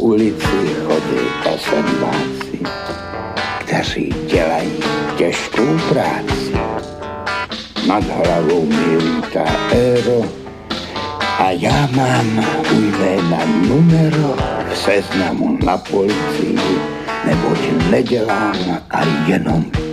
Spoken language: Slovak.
ulici chodí pasadláci, kteří dělají těžkou práci. Nad hlavou mi lítá éro a já mám ujména numero v seznamu na policii, neboť nedělám a jenom